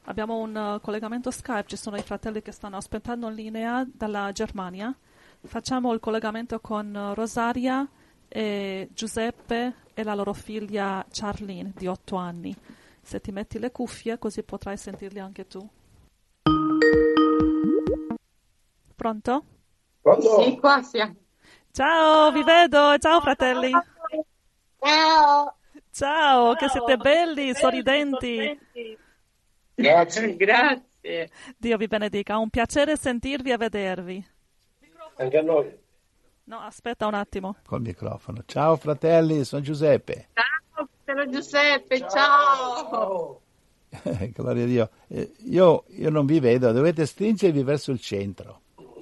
Abbiamo un collegamento Skype, ci sono i fratelli che stanno aspettando in linea dalla Germania. Facciamo il collegamento con Rosaria e Giuseppe e la loro figlia Charlene di 8 anni. Se ti metti le cuffie così potrai sentirli anche tu. Pronto? Pronto? Sì, qua siamo. Ciao, vi vedo! Ciao fratelli! Ciao. Ciao, che siete belli, sorridenti! Grazie. Grazie. Dio vi benedica, è un piacere sentirvi e vedervi. Anche a noi. No, aspetta un attimo. Col microfono. Ciao fratelli, sono Giuseppe. Ciao, fratello Giuseppe, ciao. Gloria a Dio. Io non vi vedo, dovete stringervi verso il centro.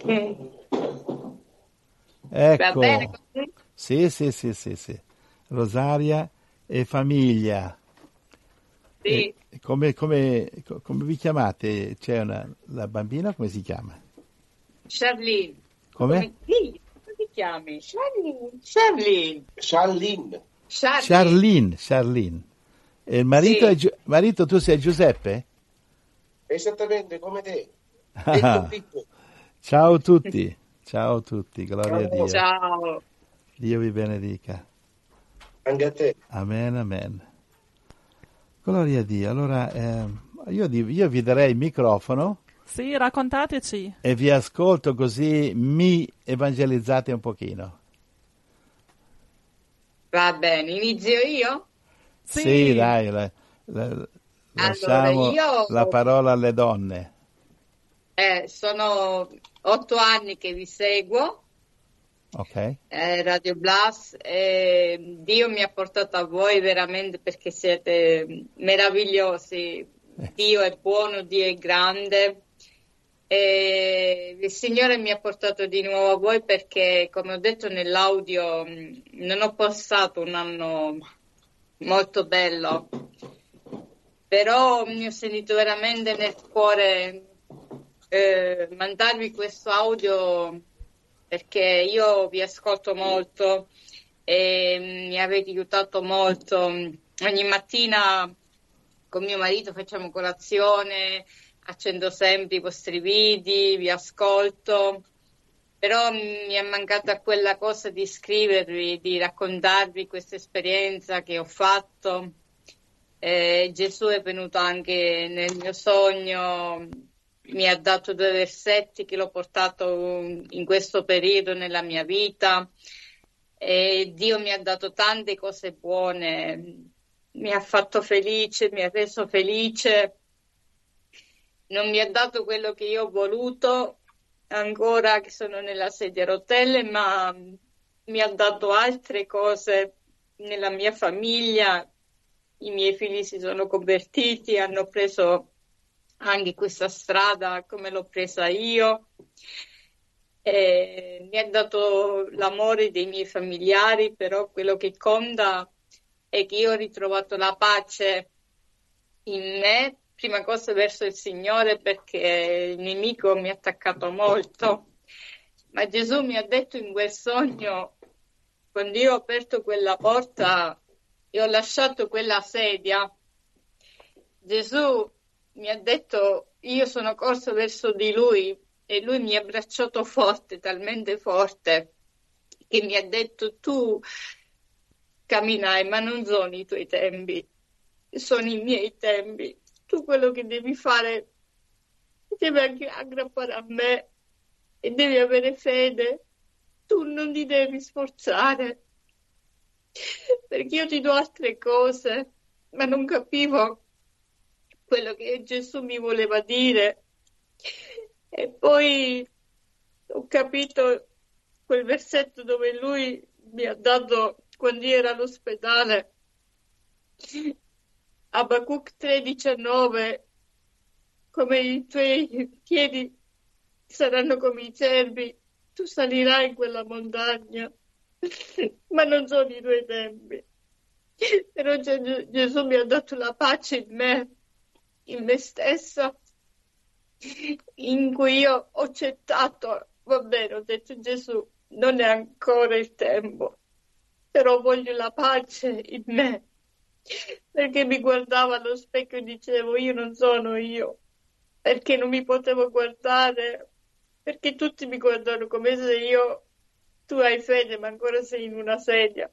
Ecco. Va bene così? Sì. Rosaria e famiglia. Sì. Come vi chiamate? C'è la bambina, come si chiama? Charlene. Come? Come ti chiami? Charlene. Charlene. E il marito, Sì. marito tu sei Giuseppe? Esattamente come te. Detto Pippo. Ciao a tutti, gloria a Dio. Ciao. Dio vi benedica. Anche a te. Amen. Gloria a Dio. Allora, io vi darei il microfono Sì, raccontateci. e vi ascolto così mi evangelizzate un pochino. Va bene, inizio io? Sì, dai, lasciamo io la parola alle donne. sono 8 anni che vi seguo. Ok? Radio Blast, Dio mi ha portato a voi veramente perché siete meravigliosi. Dio è buono, Dio è grande. E il Signore mi ha portato di nuovo a voi perché, come ho detto nell'audio, non ho passato un anno molto bello, però mi ho sentito veramente nel cuore mandarvi questo audio perché io vi ascolto molto e mi avete aiutato molto. Ogni mattina con mio marito facciamo colazione, accendo sempre i vostri video, vi ascolto, però mi è mancata quella cosa di scrivervi, di raccontarvi questa esperienza che ho fatto. Gesù è venuto anche nel mio sogno, mi ha dato 2 versetti che l'ho portato in questo periodo nella mia vita e Dio mi ha dato tante cose buone, mi ha fatto felice, mi ha reso felice, non mi ha dato quello che io ho voluto ancora che sono nella sedia a rotelle, ma mi ha dato altre cose nella mia famiglia, i miei figli si sono convertiti, hanno preso anche questa strada come l'ho presa io. Mi ha dato l'amore dei miei familiari, però quello che conta è che io ho ritrovato la pace in me, prima cosa verso il Signore, perché il nemico mi ha attaccato molto. Ma Gesù mi ha detto in quel sogno, quando io ho aperto quella porta e ho lasciato quella sedia, Gesù mi ha detto, io sono corso verso di lui e lui mi ha abbracciato forte, talmente forte, che mi ha detto tu camminai, ma non sono i tuoi tempi, sono i miei tempi. Tu quello che devi fare, devi anche aggrappare a me e devi avere fede. Tu non ti devi sforzare, perché io ti do altre cose, ma non capivo quello che Gesù mi voleva dire. E poi ho capito quel versetto dove lui mi ha dato quando io ero all'ospedale, Abacuc 3,19, come i tuoi piedi saranno come i cervi, tu salirai in quella montagna, ma non sono i tuoi tempi. Però Gesù mi ha dato la pace in me stessa, in cui io ho accettato, va bene, ho detto Gesù, non è ancora il tempo, però voglio la pace in me, perché mi guardavo allo specchio e dicevo io non sono io, perché non mi potevo guardare, perché tutti mi guardano come se tu hai fede ma ancora sei in una sedia.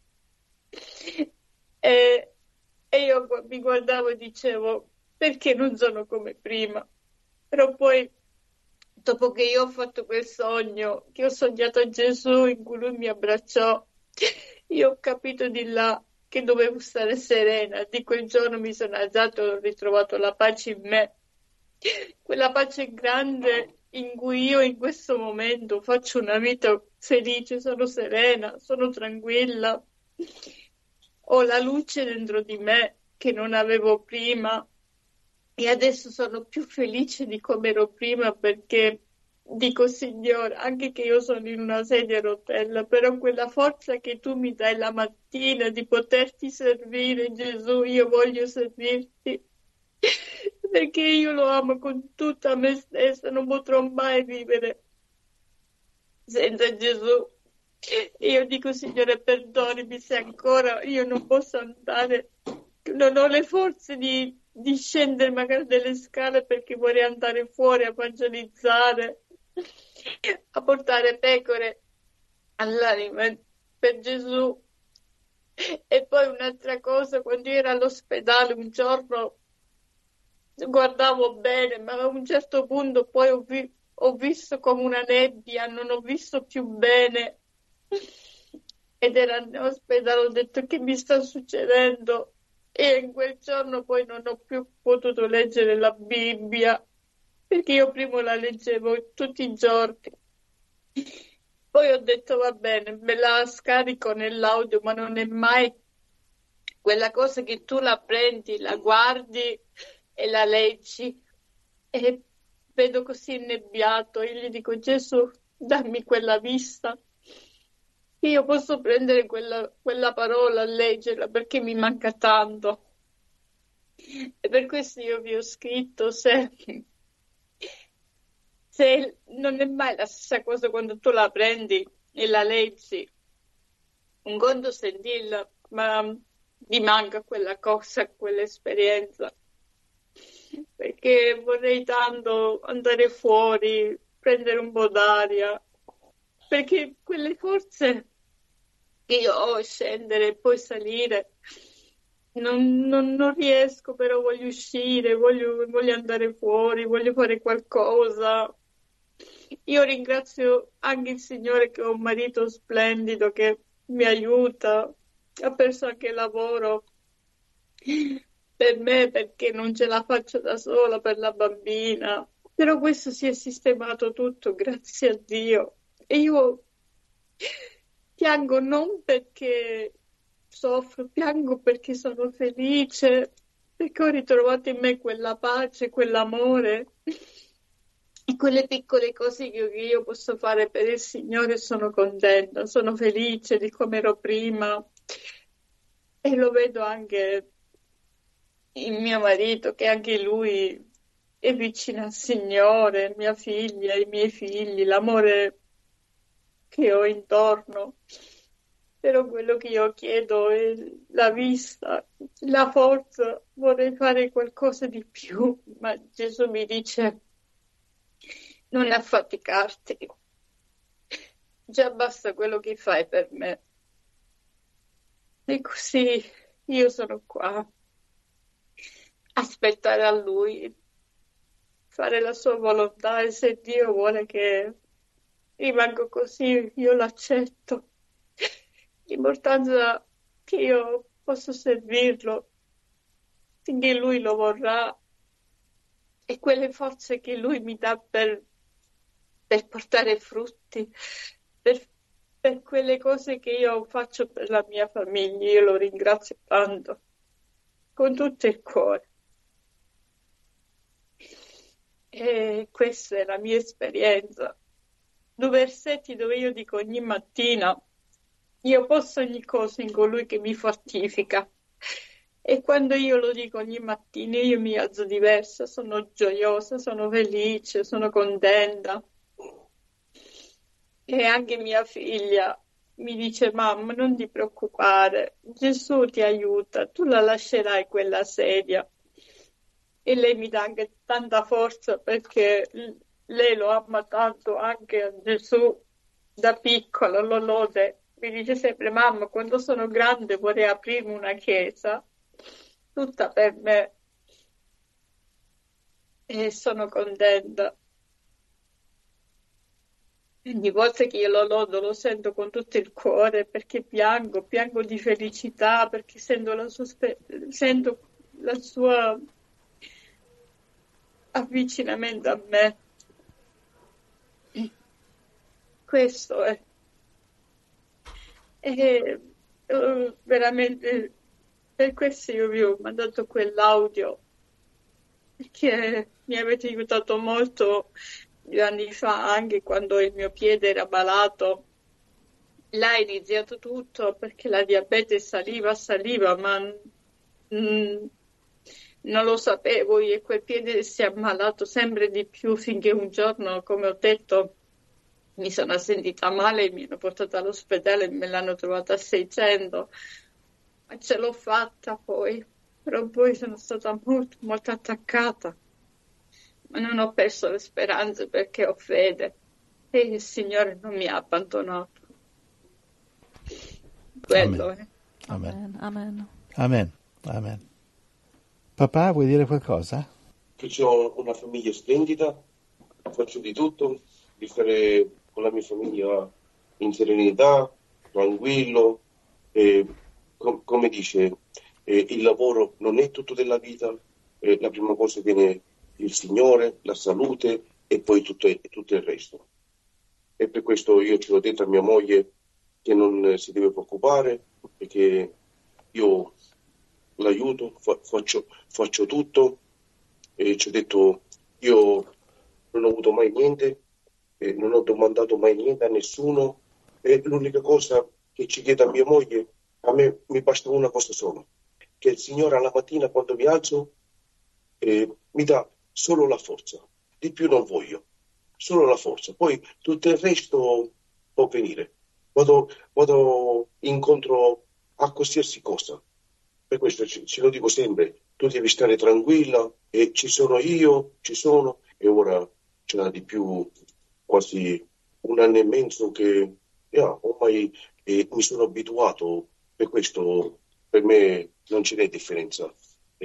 E, e io mi guardavo e dicevo perché non sono come prima. Però poi, dopo che io ho fatto quel sogno, che ho sognato Gesù in cui lui mi abbracciò, io ho capito di là che dovevo stare serena. Di quel giorno mi sono alzata e ho ritrovato la pace in me. Quella pace grande in cui io in questo momento faccio una vita felice, sono serena, sono tranquilla, ho la luce dentro di me che non avevo prima e adesso sono più felice di come ero prima perché dico Signore, anche che io sono in una sedia a rotella, però quella forza che tu mi dai la mattina di poterti servire, Gesù, io voglio servirti perché io lo amo con tutta me stessa, non potrò mai vivere senza Gesù. Io dico, Signore, perdonami se ancora io non posso andare, non ho le forze di scendere magari delle scale perché vorrei andare fuori a evangelizzare, a portare pecore all'anima per Gesù. E poi un'altra cosa, quando io ero all'ospedale un giorno guardavo bene, ma a un certo punto poi ho visto come una nebbia, non ho visto più bene. Ed era all'ospedale, ho detto che mi sta succedendo. E in quel giorno poi non ho più potuto leggere la Bibbia, perché io prima la leggevo tutti i giorni. Poi ho detto va bene, me la scarico nell'audio, ma non è mai quella cosa che tu la prendi, la guardi e la leggi e vedo così innebbiato e gli dico Gesù, dammi quella vista. Io posso prendere quella parola, leggerla perché mi manca tanto. E per questo io vi ho scritto se non è mai la stessa cosa quando tu la prendi e la leggi, un conto sentirla, ma mi manca quella cosa, quell'esperienza. Perché vorrei tanto andare fuori, prendere un po' d'aria, perché quelle forze che io ho, scendere e poi salire, non riesco, però voglio uscire, voglio andare fuori, voglio fare qualcosa. Io ringrazio anche il Signore che ho un marito splendido che mi aiuta, ha perso anche il lavoro per me perché non ce la faccio da sola per la bambina. Però questo si è sistemato tutto, grazie a Dio. E io piango non perché soffro, piango perché sono felice, perché ho ritrovato in me quella pace, quell'amore e quelle piccole cose che io posso fare per il Signore. Sono contenta, sono felice di come ero prima e lo vedo anche il mio marito, che anche lui è vicino al Signore, mia figlia, i miei figli, l'amore che ho intorno. Però quello che io chiedo è la vista, la forza, vorrei fare qualcosa di più, ma Gesù mi dice non affaticarti, già basta quello che fai per me. E così io sono qua, aspettare a Lui, fare la sua volontà e se Dio vuole che rimango così, io l'accetto. L'importanza che io posso servirlo finché Lui lo vorrà e quelle forze che Lui mi dà per portare frutti, per quelle cose che io faccio per la mia famiglia. Io lo ringrazio tanto, con tutto il cuore. E questa è la mia esperienza. 2 versetti dove io dico ogni mattina, io posso ogni cosa in colui che mi fortifica. E quando io lo dico ogni mattina, io mi alzo diversa, sono gioiosa, sono felice, sono contenta. E anche mia figlia mi dice: mamma, non ti preoccupare, Gesù ti aiuta, tu la lascerai quella sedia. E lei mi dà anche tanta forza perché lei lo ama tanto anche a Gesù da piccola, lo lode. Mi dice sempre: mamma, quando sono grande vorrei aprirmi una chiesa tutta per me, e sono contenta. Ogni volta che io lo lodo lo sento con tutto il cuore perché piango di felicità, perché sento sento la sua avvicinamento a me. Questo è. E veramente per questo io vi ho mandato quell'audio, perché mi avete aiutato molto 2 anni fa, anche quando il mio piede era malato. Là è iniziato tutto perché la diabete saliva, ma non lo sapevo io, e quel piede si è ammalato sempre di più finché un giorno, come ho detto, mi sono sentita male, mi hanno portata all'ospedale e me l'hanno trovata a 600, ma ce l'ho fatta poi, però poi sono stata molto, molto attaccata, ma non ho perso le speranze perché ho fede e il Signore non mi ha abbandonato. Quello è. Amen. Amen. Amen. Amen. Papà, vuoi dire qualcosa? Che ho una famiglia splendida, faccio di tutto, di stare con la mia famiglia in serenità, tranquillo, come dice, il lavoro non è tutto della vita, la prima cosa viene il Signore, la salute e poi tutto il resto. E per questo io ce l'ho detto a mia moglie che non si deve preoccupare, perché io l'aiuto, faccio tutto, e ci ho detto io non ho avuto mai niente, non ho domandato mai niente a nessuno, e l'unica cosa che ci chiedo a mia moglie, a me mi basta una cosa sola, che il Signore alla mattina quando mi alzo mi dà solo la forza, di più non voglio, solo la forza, poi tutto il resto può venire, vado incontro a qualsiasi cosa. Per questo ce lo dico sempre, tu devi stare tranquilla, e ci sono io, e ora ce n'è di più, quasi 1 anno e mezzo che ormai mi sono abituato, per questo per me non ce n'è differenza.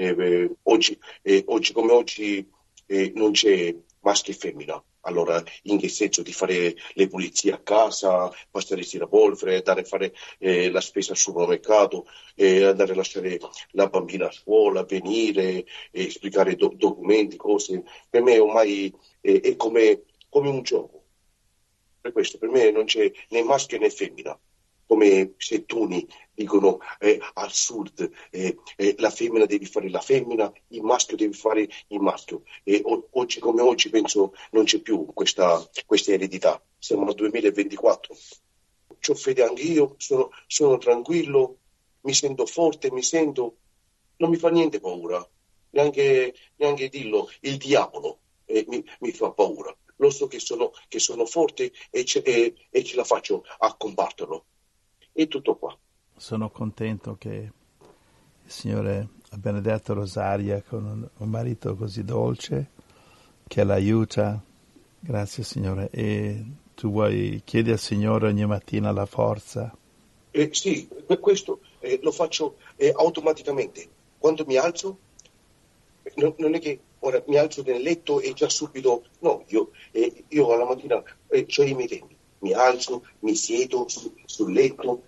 Oggi come oggi non c'è maschio e femmina. Allora, in che senso di fare le pulizie a casa, passare il tirapolvere, andare a fare la spesa al supermercato, andare a lasciare la bambina a scuola, venire, spiegare documenti, cose. Per me ormai è come un gioco. Per questo per me non c'è né maschio né femmina. Come settuni dicono al sud, la femmina devi fare la femmina, il maschio devi fare il maschio. E oggi come oggi penso non c'è più questa eredità. Siamo nel 2024. C'ho fede anche io, sono tranquillo, mi sento forte, non mi fa niente paura, neanche dirlo, il diavolo mi fa paura. Lo so che sono forte e ce la faccio a combatterlo. E tutto qua. Sono contento che il Signore ha benedetto Rosaria con un marito così dolce che l'aiuta. Grazie Signore. E tu chiedi al Signore ogni mattina la forza? Sì, questo lo faccio automaticamente. Quando mi alzo, non è che ora mi alzo nel letto e già subito, no, io alla mattina ho i miei tempi. Mi alzo, mi siedo sul letto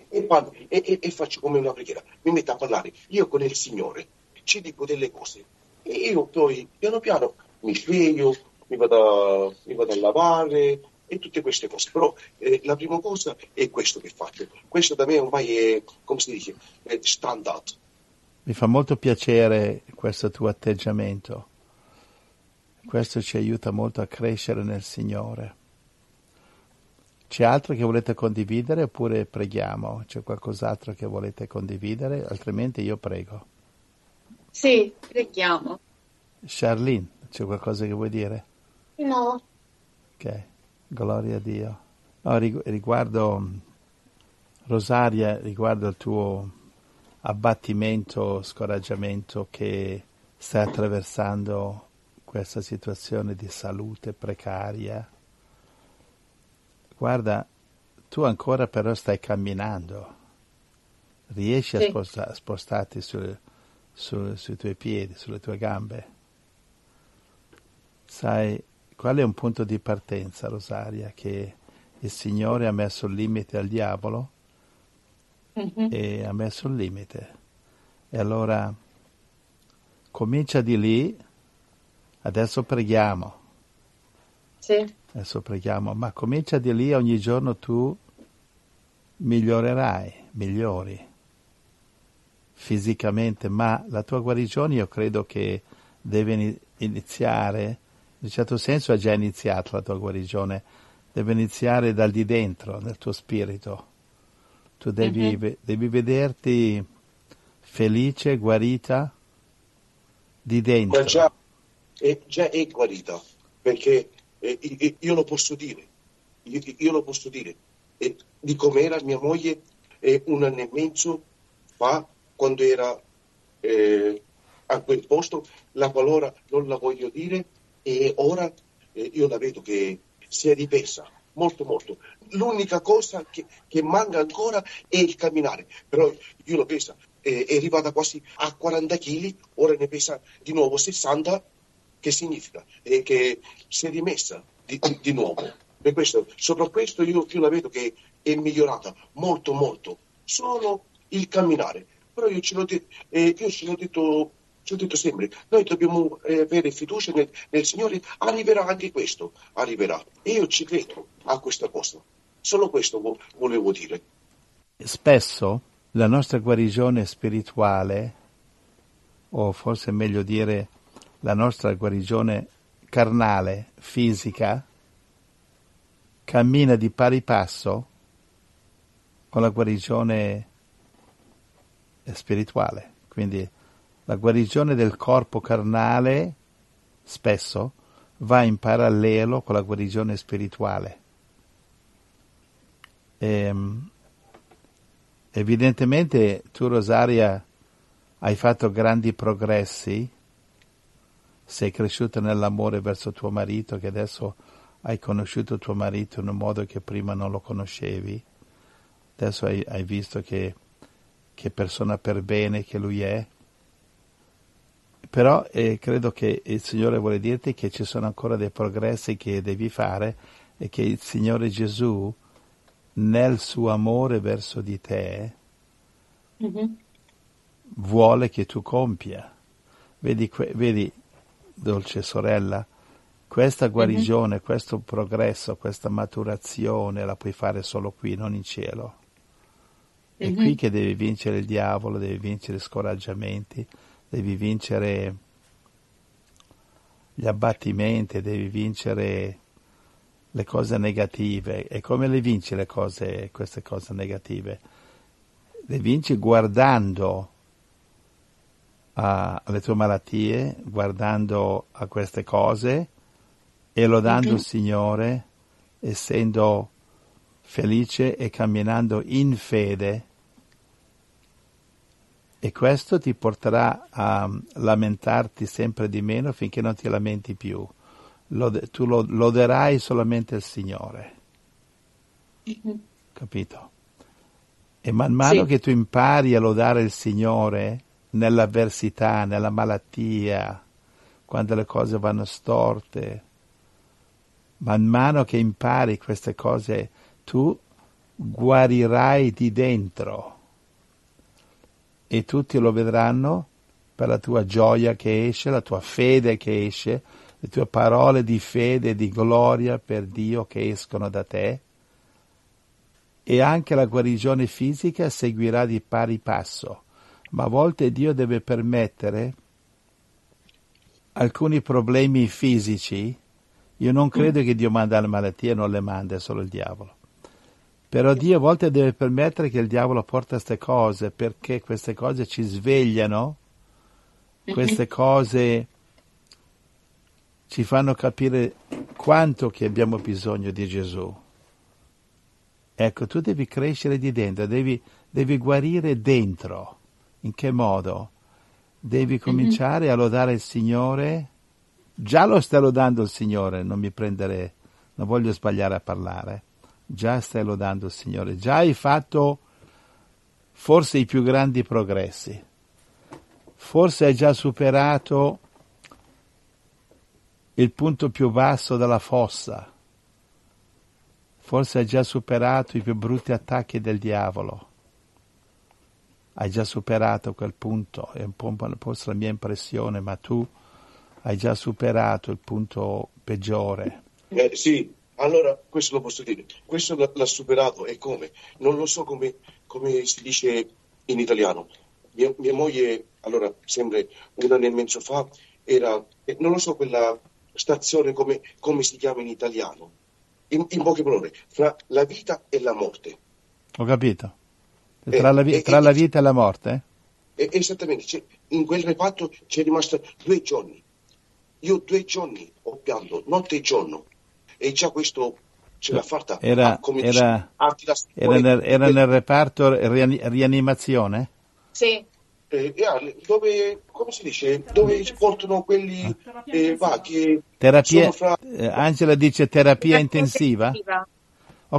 e faccio come una preghiera. Mi metto a parlare io con il Signore, ci dico delle cose e io poi piano piano mi sveglio, mi vado a lavare e tutte queste cose. Però la prima cosa è questo che faccio. Questo da me ormai è, come si dice, è standard. Mi fa molto piacere questo tuo atteggiamento. Questo ci aiuta molto a crescere nel Signore. C'è altro che volete condividere oppure preghiamo? C'è qualcos'altro che volete condividere? Altrimenti io prego. Sì, preghiamo. Charlene, c'è qualcosa che vuoi dire? No. Ok, gloria a Dio. No, riguardo Rosaria, riguardo al tuo abbattimento, scoraggiamento che stai attraversando questa situazione di salute precaria, guarda, tu ancora però stai camminando, riesci Sì. a spostarti sui tuoi piedi, sulle tue gambe. Sai, qual è un punto di partenza, Rosaria? Che il Signore ha messo il limite al diavolo Mhm. e ha messo il limite. E allora comincia di lì, adesso preghiamo, Sì. ma comincia di lì, ogni giorno tu migliori fisicamente, ma la tua guarigione io credo che deve iniziare, in un certo senso ha già iniziato la tua guarigione, deve iniziare dal di dentro, nel tuo spirito. Tu devi, Mhm. devi vederti felice, guarita di Ma dentro. già è guarita, perché io lo posso dire, io lo posso dire, di com'era mia moglie 1 anno e mezzo fa, quando era a quel posto, la qualora non la voglio dire, e ora io la vedo che si è ripresa, molto molto. L'unica cosa che manca ancora è il camminare, però io l'ho presa, è arrivata quasi a 40 kg, ora ne pesa di nuovo 60, che significa che si è rimessa di nuovo. Per questo, sopra questo io la vedo che è migliorata molto molto, solo il camminare. Però io ce l'ho detto sempre, noi dobbiamo avere fiducia nel Signore, arriverà anche questo, arriverà. E io ci credo a questa cosa. Solo questo volevo dire. Spesso la nostra guarigione spirituale, o forse è meglio dire la nostra guarigione carnale, fisica, cammina di pari passo con la guarigione spirituale. Quindi la guarigione del corpo carnale spesso va in parallelo con la guarigione spirituale. Evidentemente tu, Rosaria, hai fatto grandi progressi, sei cresciuta nell'amore verso tuo marito, che adesso hai conosciuto tuo marito in un modo che prima non lo conoscevi, adesso hai visto che persona per bene che lui è, però credo che il Signore vuole dirti che ci sono ancora dei progressi che devi fare e che il Signore Gesù, nel suo amore verso di te, Mhm. vuole che tu compia. Vedi, dolce sorella, questa Mhm. guarigione, questo progresso, questa maturazione la puoi fare solo qui, non in cielo. È qui Mhm. che devi vincere il diavolo, devi vincere i scoraggiamenti, devi vincere gli abbattimenti, devi vincere le cose negative. E come le vinci queste cose negative? Le vinci guardando alle tue malattie, guardando a queste cose e lodando il Mhm. Signore, essendo felice e camminando in fede. E questo ti porterà a lamentarti sempre di meno finché non ti lamenti più. Tu loderai solamente il Signore, Mhm. capito? E man mano Sì. che tu impari a lodare il Signore nell'avversità, nella malattia, quando le cose vanno storte, man mano che impari queste cose, tu guarirai di dentro e tutti lo vedranno per la tua gioia che esce, la tua fede che esce, le tue parole di fede e di gloria per Dio che escono da te, e anche la guarigione fisica seguirà di pari passo, ma a volte Dio deve permettere alcuni problemi fisici. Io non credo che Dio manda le malattie, non le manda, è solo il diavolo. Però Dio a volte deve permettere che il diavolo porta queste cose, perché queste cose ci svegliano, Mhm. queste cose ci fanno capire quanto che abbiamo bisogno di Gesù. Ecco, tu devi crescere di dentro, devi guarire dentro. In che modo? Devi cominciare a lodare il Signore. Già lo stai lodando il Signore, non voglio sbagliare a parlare. Già stai lodando il Signore, già hai fatto forse i più grandi progressi. Forse hai già superato il punto più basso della fossa. Forse hai già superato i più brutti attacchi del diavolo. Hai già superato quel punto, è un po' la mia impressione, ma tu hai già superato il punto peggiore. Sì, allora questo lo posso dire. Questo l'ha superato e come? Non lo so come si dice in italiano. Mia moglie, allora, sempre un anno e mezzo fa, era, non lo so quella stazione come si chiama in italiano. In poche parole, fra la vita e la morte. Ho capito. Tra la vita e la morte? Esattamente. In quel reparto c'è rimasta 2 giorni. Io 2 giorni ho pianto, notte e giorno. E già questo ce l'ha fatta. Era nel reparto rianimazione? Sì. Dove, come si dice, dove si portano quelli che terapia, sono fra... Angela dice terapia intensiva? Ho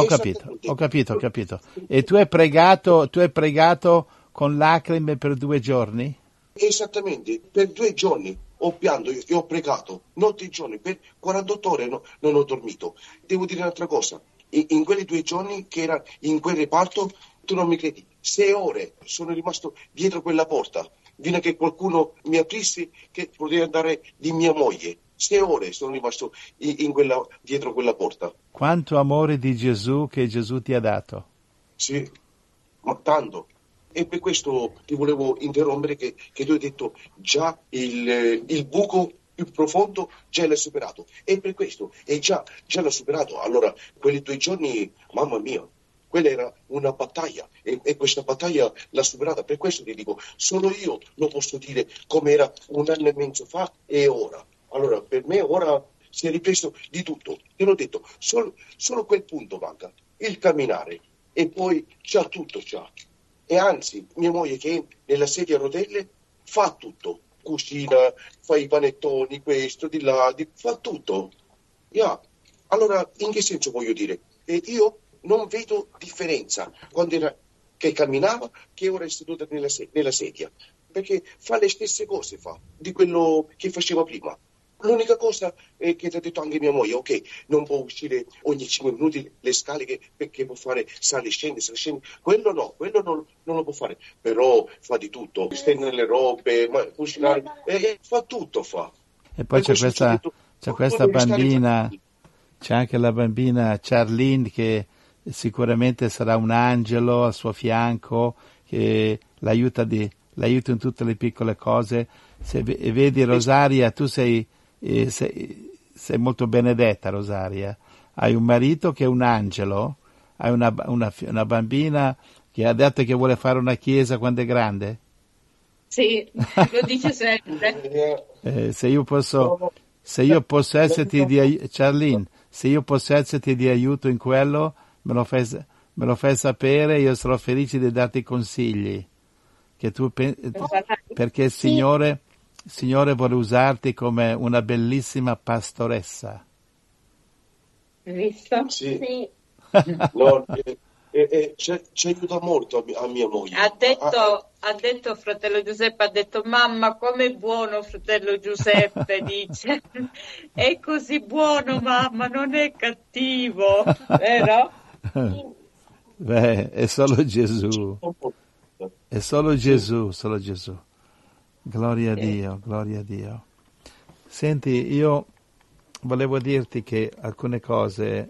capito. E tu hai pregato con lacrime per 2 giorni? Esattamente, per 2 giorni ho pianto e ho pregato, notte e giorni, per 48 ore non ho dormito. Devo dire un'altra cosa, in quei 2 giorni che era in quel reparto, tu non mi credi, 6 ore sono rimasto dietro quella porta, fino a che qualcuno mi aprisse che poteva andare di mia moglie. 6 ore sono rimasto dietro quella porta. Quanto amore di Gesù che Gesù ti ha dato. Sì, ma tanto. E per questo ti volevo interrompere che tu hai detto già il buco più profondo già l'hai superato. E per questo, già l'ho superato. Allora, quelli 2 giorni, mamma mia, quella era una battaglia e questa battaglia l'ha superata. Per questo ti dico, solo io lo posso dire come era un anno e mezzo fa e ora. Allora, per me ora si è ripreso di tutto. Te l'ho detto, solo quel punto manca, il camminare. E poi c'ha tutto già. E anzi, mia moglie che è nella sedia a rotelle fa tutto. Cucina, fa i panettoni, questo, di là, fa tutto. Yeah. Allora, in che senso voglio dire? Io non vedo differenza quando era che camminava che ora è seduta nella sedia. Perché fa le stesse cose, di quello che faceva prima. L'unica cosa che ti ha detto anche mia moglie, ok, non può uscire ogni 5 minuti le scale perché può fare sale e scendi. Quello non lo può fare, però fa di tutto, stende le robe, cucinare, fa tutto, fa. E poi c'è questa bambina, c'è anche la bambina Charlene che sicuramente sarà un angelo al suo fianco, che l'aiuta in tutte le piccole cose. Se vedi Rosaria, tu sei molto benedetta, Rosaria. Hai un marito che è un angelo, hai una bambina che ha detto che vuole fare una chiesa quando è grande. Sì, lo dice sempre. Se io posso esserti Charlene, se io posso esserti di aiuto in quello, me lo fai sapere, io sarò felice di darti consigli. Perché il Signore vuole usarti come una bellissima pastoressa. Visto? Sì. No, ci aiuta molto a mia moglie. Ha detto fratello Giuseppe, ha detto mamma com'è buono fratello Giuseppe, dice. È così buono mamma, non è cattivo, vero? Beh, è solo Gesù. È solo Gesù. Gloria a Dio, gloria a Dio. Senti, io volevo dirti che alcune cose,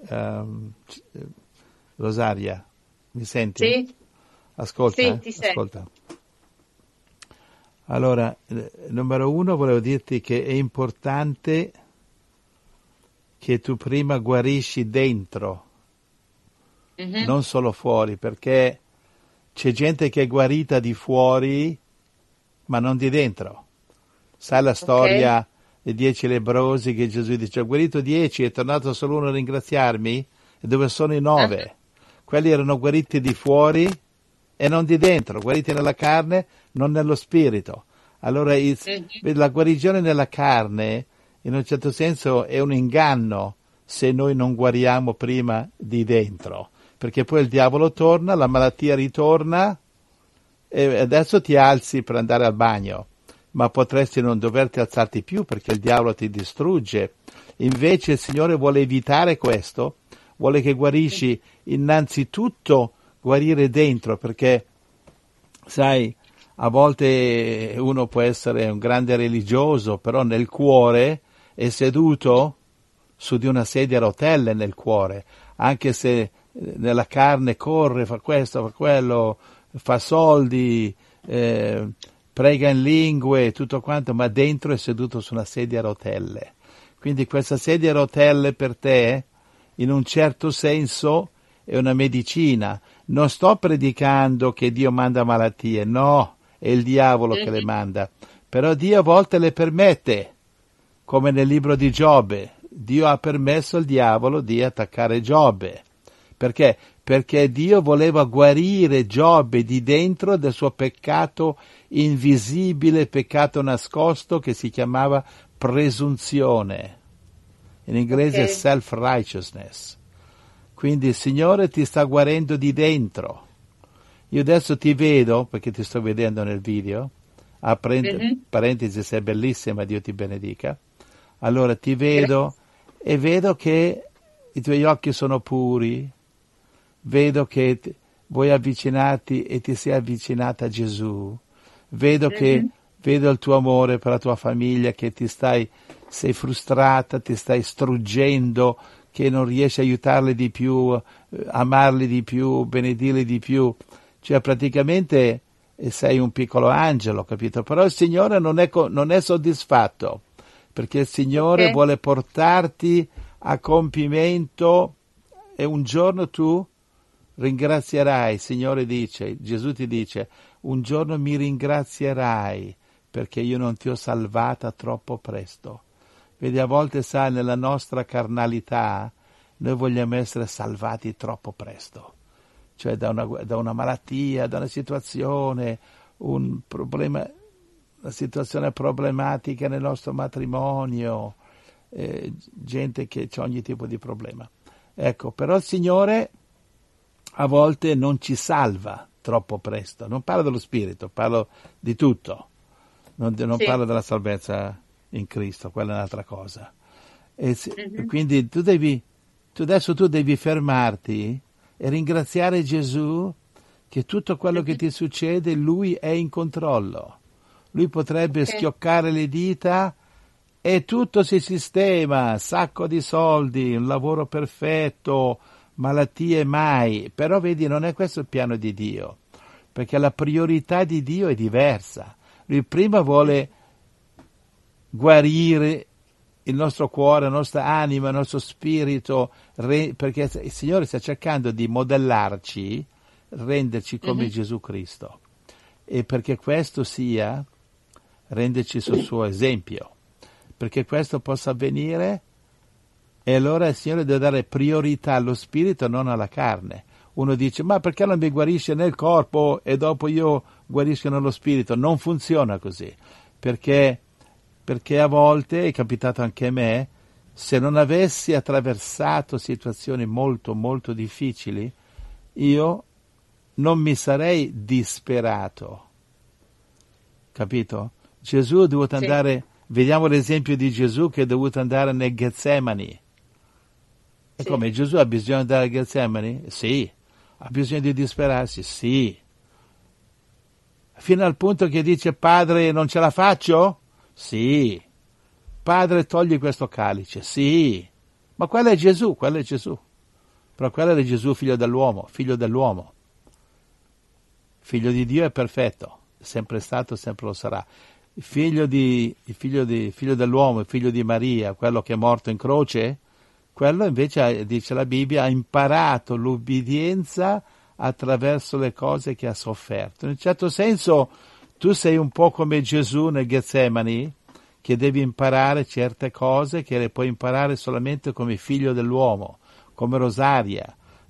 Rosaria, mi senti? Sì. Ascolta, sì, ti ascolta. Allora, numero 1 volevo dirti che è importante che tu prima guarisci dentro, non solo fuori, perché c'è gente che è guarita di fuori, ma non di dentro. Sai la storia dei 10 lebbrosi che Gesù dice, ho guarito 10, è tornato solo uno a ringraziarmi? E dove sono i 9? quelli erano guariti di fuori e non di dentro, guariti nella carne, non nello spirito. Allora la guarigione nella carne, in un certo senso, è un inganno se noi non guariamo prima di dentro, perché poi il diavolo torna, la malattia ritorna e adesso ti alzi per andare al bagno, ma potresti non doverti alzarti più perché il diavolo ti distrugge. Invece il Signore vuole evitare questo, vuole che guarisci innanzitutto guarire dentro, perché sai, a volte uno può essere un grande religioso, però nel cuore è seduto su di una sedia a rotelle nel cuore, anche se nella carne corre, fa questo, fa quello, fa soldi, prega in lingue, tutto quanto, ma dentro è seduto su una sedia a rotelle. Quindi questa sedia a rotelle per te, in un certo senso, è una medicina. Non sto predicando che Dio manda malattie, no, è il diavolo che le manda, però Dio a volte le permette, come nel libro di Giobbe. Dio ha permesso al diavolo di attaccare Giobbe. Perché? Perché Dio voleva guarire Giobbe di dentro del suo peccato invisibile, peccato nascosto che si chiamava presunzione. In inglese self-righteousness. Quindi il Signore ti sta guarendo di dentro. Io adesso ti vedo, perché ti sto vedendo nel video, parentesi, sei bellissima, Dio ti benedica. Allora ti vedo e vedo che i tuoi occhi sono puri, vedo che vuoi avvicinarti e ti sei avvicinata a Gesù, vedo il tuo amore per la tua famiglia, che sei frustrata, ti stai struggendo, che non riesci a aiutarli di più, amarli di più, benedirli di più. Cioè praticamente sei un piccolo angelo, capito? Però il Signore non è soddisfatto, perché il Signore vuole portarti a compimento e un giorno tu ringrazierai. Il Signore dice, Gesù ti dice, un giorno mi ringrazierai perché io non ti ho salvata troppo presto. Vedi, a volte, sai, nella nostra carnalità noi vogliamo essere salvati troppo presto. Cioè da una malattia, da una situazione, un problema, una situazione problematica nel nostro matrimonio, gente che ha ogni tipo di problema. Ecco, però il Signore a volte non ci salva troppo presto. Non parlo dello spirito, parlo di tutto. Non parlo della salvezza in Cristo, quella è un'altra cosa. Quindi tu adesso devi fermarti e ringraziare Gesù che tutto quello che ti succede, Lui è in controllo. Lui potrebbe schioccare le dita e tutto si sistema, sacco di soldi, un lavoro perfetto, malattie mai. Però vedi, non è questo il piano di Dio, perché la priorità di Dio è diversa. Lui prima vuole guarire il nostro cuore, la nostra anima, il nostro spirito, perché il Signore sta cercando di modellarci, renderci come Gesù Cristo, e perché questo sia, renderci sul suo esempio, perché questo possa avvenire, e allora il Signore deve dare priorità allo spirito, non alla carne. Uno dice, ma perché non mi guarisce nel corpo e dopo io guarisco nello spirito? Non funziona così, perché a volte, è capitato anche a me, se non avessi attraversato situazioni molto, molto difficili, io non mi sarei disperato. Capito? Gesù è dovuto andare, vediamo l'esempio di Gesù che è dovuto andare nel Getsemani. E come, Gesù ha bisogno di andare al Getsemani? Sì. Ha bisogno di disperarsi? Sì. Fino al punto che dice, Padre, non ce la faccio? Sì. Padre, togli questo calice. Sì. Ma quello è Gesù. Però quello è Gesù, figlio dell'uomo. Figlio di Dio è perfetto. È sempre stato, sempre lo sarà. Il figlio dell'uomo, il figlio di Maria, quello che è morto in croce, quello invece, dice la Bibbia, ha imparato l'ubbidienza attraverso le cose che ha sofferto. In un certo senso tu sei un po' come Gesù nel Getsemani, che devi imparare certe cose che le puoi imparare solamente come figlio dell'uomo, come Rosaria.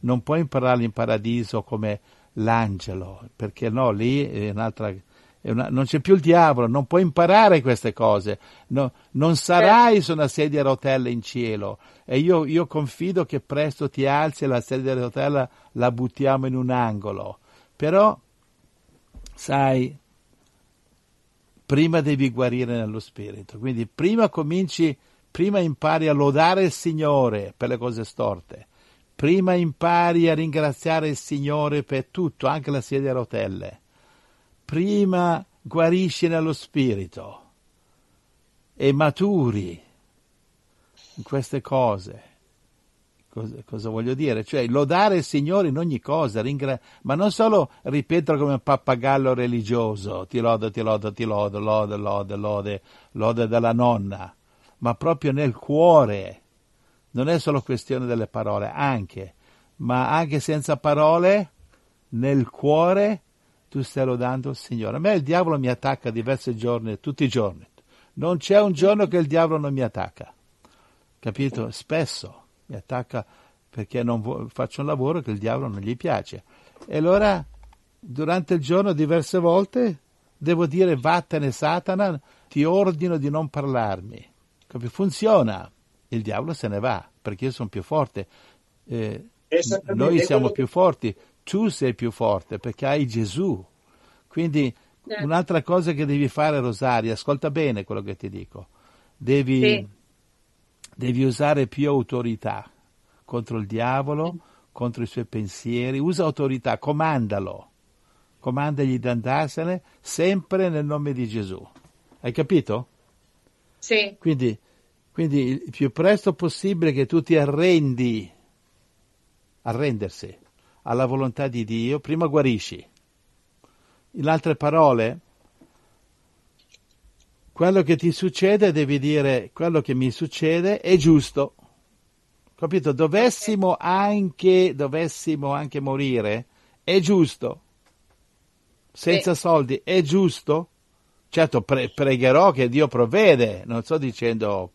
non puoi impararli in paradiso come l'angelo, perché no, lì è un'altra... non c'è più il diavolo, non puoi imparare queste cose, non sarai su una sedia a rotelle in cielo, e io confido che presto ti alzi e la sedia a rotelle la buttiamo in un angolo, però sai, prima devi guarire nello spirito, quindi prima impari a lodare il Signore per le cose storte, prima impari a ringraziare il Signore per tutto, anche la sedia a rotelle. Prima guarisci nello spirito e maturi in queste cose. Cosa voglio dire? Cioè, lodare il Signore in ogni cosa, ma non solo ripeterlo come un pappagallo religioso, ti lodo, ti lodo, ti lodo, lode della nonna, ma proprio nel cuore. Non è solo questione delle parole, ma anche senza parole, nel cuore, tu stai lodando il Signore. A me il diavolo mi attacca diversi giorni, tutti i giorni. Non c'è un giorno che il diavolo non mi attacca. Capito? Spesso mi attacca perché faccio un lavoro che il diavolo non gli piace. E allora, durante il giorno, diverse volte, devo dire: vattene Satana, ti ordino di non parlarmi. Capito? Funziona. Il diavolo se ne va, perché io sono più forte. Noi siamo più forti. Tu sei più forte perché hai Gesù. Quindi un'altra cosa che devi fare, Rosaria, ascolta bene quello che ti dico, devi usare più autorità contro il diavolo, contro i suoi pensieri, usa autorità, comandagli di andarsene sempre nel nome di Gesù. Hai capito? Sì. Quindi il più presto possibile che tu ti arrendersi alla volontà di Dio, prima guarisci. In altre parole, quello che ti succede devi dire: quello che mi succede è giusto. Capito? Dovessimo anche morire, è giusto. Senza soldi, è giusto. Certo, pregherò che Dio provvede. Non sto dicendo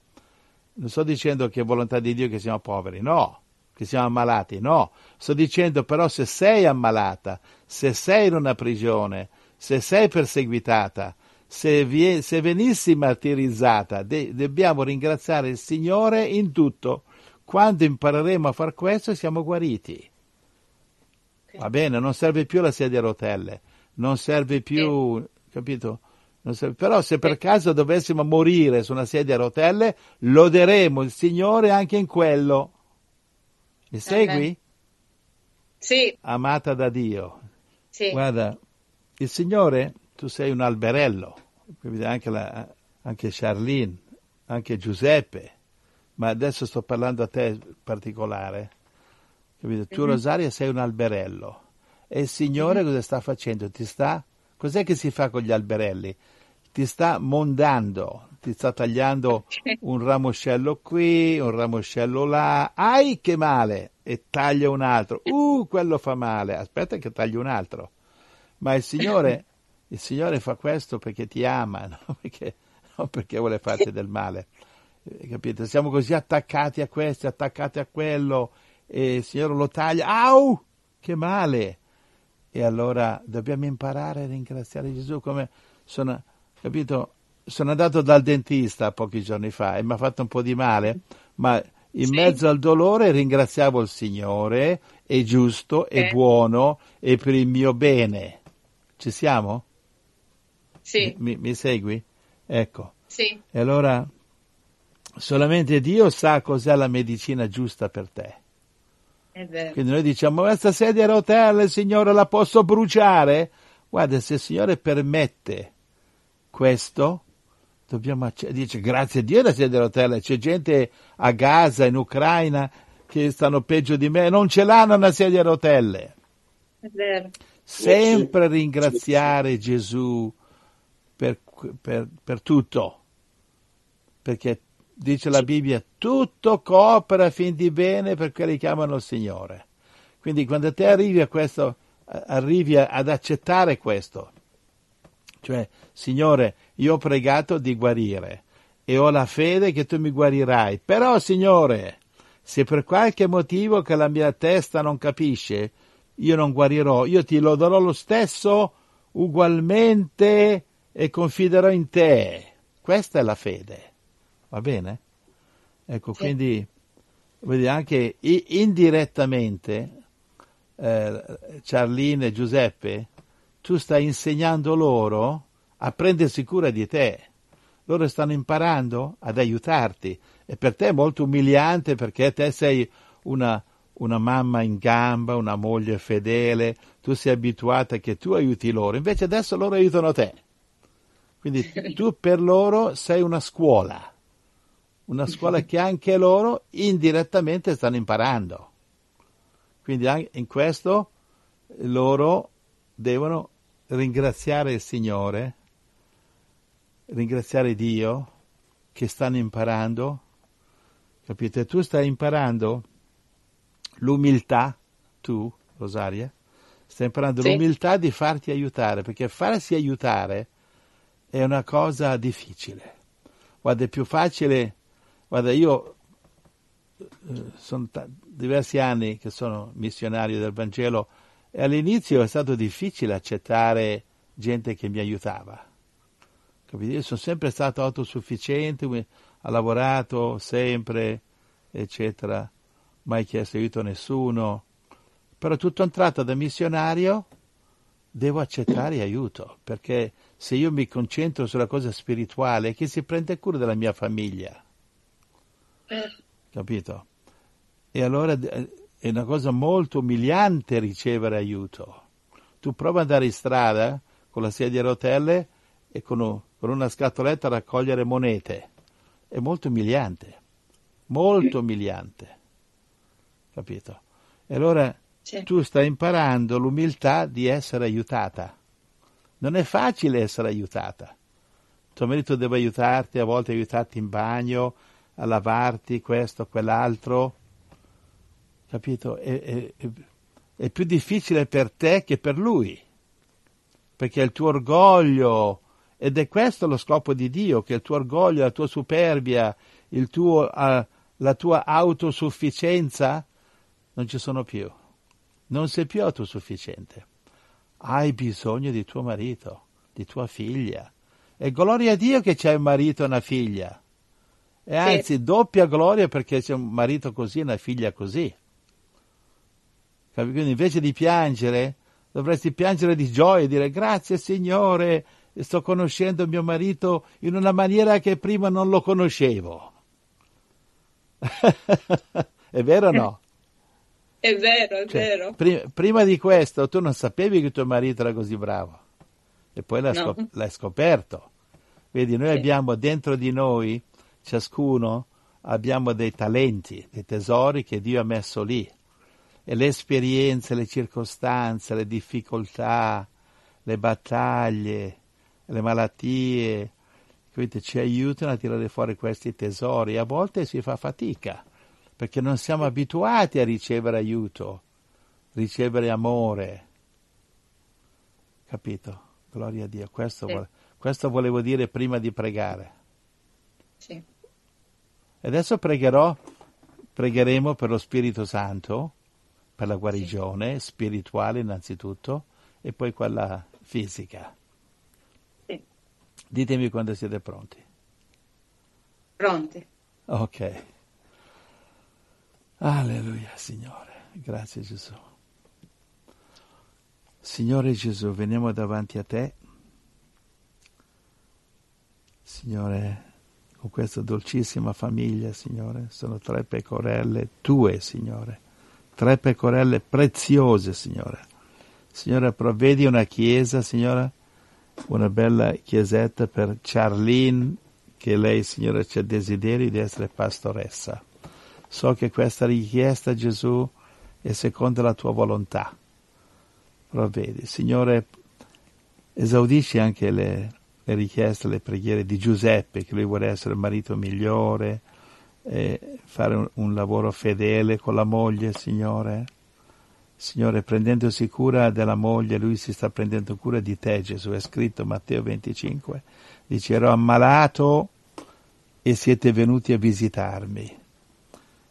che è volontà di Dio che siamo poveri, no. Che siamo ammalati, no. Sto dicendo però, se sei ammalata, se sei in una prigione, se sei perseguitata, se venissi martirizzata, dobbiamo ringraziare il Signore in tutto. Quando impareremo a far questo, siamo guariti. Va bene, non serve più la sedia a rotelle, non serve più, capito? Però se per caso dovessimo morire su una sedia a rotelle, loderemo il Signore anche in quello. Mi segui? Sì. Amata da Dio. Sì. Guarda, il Signore, tu sei un alberello, anche Charlene, anche Giuseppe, ma adesso sto parlando a te in particolare. Capito? Tu, Rosaria, sei un alberello. E il Signore cosa sta facendo? Cos'è che si fa con gli alberelli? Ti sta mondando, ti sta tagliando un ramoscello qui, un ramoscello là, ai che male, e taglia un altro, quello fa male, aspetta che taglio un altro. Ma il Signore fa questo perché ti ama, non perché vuole farti del male, capite? Siamo così attaccati a questo, attaccati a quello, e il Signore lo taglia, che male! E allora dobbiamo imparare a ringraziare Gesù, come capito? Sono andato dal dentista pochi giorni fa e mi ha fatto un po' di male, ma in mezzo al dolore ringraziavo il Signore, è giusto, è buono, è per il mio bene. Ci siamo? Sì. Mi segui? Ecco. Sì. E allora solamente Dio sa cos'è la medicina giusta per te. È vero. Quindi noi diciamo: questa sedia a rotelle, Signore, la posso bruciare? Guarda, se il Signore permette questo, dice: grazie a Dio la sedia a rotelle. C'è gente a Gaza, in Ucraina, che stanno peggio di me, non ce l'hanno una sedia a rotelle. È vero. Sempre ringraziare Gesù per tutto, perché dice la Bibbia: tutto coopera a fin di bene per quelli che amano il Signore. Quindi quando te arrivi ad accettare questo, cioè: Signore, io ho pregato di guarire e ho la fede che tu mi guarirai, però, Signore, se per qualche motivo che la mia testa non capisce, io non guarirò, io ti loderò lo stesso ugualmente e confiderò in te. Questa è la fede, va bene? Ecco, Sì. quindi vedi, anche indirettamente, Charlene e Giuseppe, tu stai insegnando loro a prendersi cura di te. Loro stanno imparando ad aiutarti. E per te è molto umiliante, perché te sei una mamma in gamba, una moglie fedele, tu sei abituata che tu aiuti loro, invece adesso loro aiutano te. Quindi tu per loro sei una scuola che anche loro indirettamente stanno imparando. Quindi in questo loro devono ringraziare il Signore, ringraziare Dio che stanno imparando, capite? Tu stai imparando l'umiltà, tu, Rosaria, stai imparando l'umiltà di farti aiutare, perché farsi aiutare è una cosa difficile. Guarda, è più facile, guarda, io sono diversi anni che sono missionario del Vangelo e all'inizio è stato difficile accettare gente che mi aiutava. Capite? Io sono sempre stato autosufficiente, ho lavorato sempre, eccetera, mai chiesto aiuto a nessuno, però tutto entrato da missionario devo accettare aiuto, perché se io mi concentro sulla cosa spirituale, chi si prende cura della mia famiglia? Capito? E allora è una cosa molto umiliante ricevere aiuto. Tu prova ad andare in strada con la sedia a rotelle e con una scatoletta a raccogliere monete. È molto umiliante, capito? E allora tu stai imparando l'umiltà di essere aiutata. Non è facile essere aiutata. Tuo marito deve aiutarti, a volte aiutarti in bagno, a lavarti questo, quell'altro, capito? È più difficile per te che per lui, perché il tuo orgoglio, ed è questo lo scopo di Dio, che il tuo orgoglio, la tua superbia, la tua autosufficienza non ci sono più. Non sei più autosufficiente. Hai bisogno di tuo marito, di tua figlia. E gloria a Dio che c'è un marito e una figlia. E anzi, doppia gloria perché c'è un marito così e una figlia così. Quindi invece di piangere, dovresti piangere di gioia e dire grazie Signore, sto conoscendo mio marito in una maniera che prima non lo conoscevo. È vero o no? È vero, è vero. Prima di questo tu non sapevi che tuo marito era così bravo e poi l'hai scoperto. Vedi, noi abbiamo dentro di noi, ciascuno abbiamo dei talenti, dei tesori che Dio ha messo lì. E le esperienze, le circostanze, le difficoltà, le battaglie, le malattie, quindi ci aiutano a tirare fuori questi tesori. A volte si fa fatica, perché non siamo abituati a ricevere aiuto, ricevere amore. Capito? Gloria a Dio. Questo volevo dire prima di pregare. Sì. E adesso pregheremo per lo Spirito Santo, per la guarigione spirituale innanzitutto, e poi quella fisica. Sì. Ditemi quando siete pronti. Pronti. Ok. Alleluia, Signore. Grazie Gesù. Signore Gesù, veniamo davanti a te. Signore, con questa dolcissima famiglia, Signore, sono 3 pecorelle tue, Signore. 3 pecorelle preziose, Signore. Signore, provvedi una chiesa, Signore, una bella chiesetta per Charlene, che lei, Signore, c'è desiderio di essere pastoressa. So che questa richiesta, Gesù, è secondo la tua volontà. Provvedi. Signore, esaudisci anche le richieste, le preghiere di Giuseppe, che lui vuole essere il marito migliore, fare un lavoro fedele con la moglie, Signore. Signore, prendendosi cura della moglie, lui si sta prendendo cura di te, Gesù. È scritto Matteo 25, dice: ero ammalato e siete venuti a visitarmi.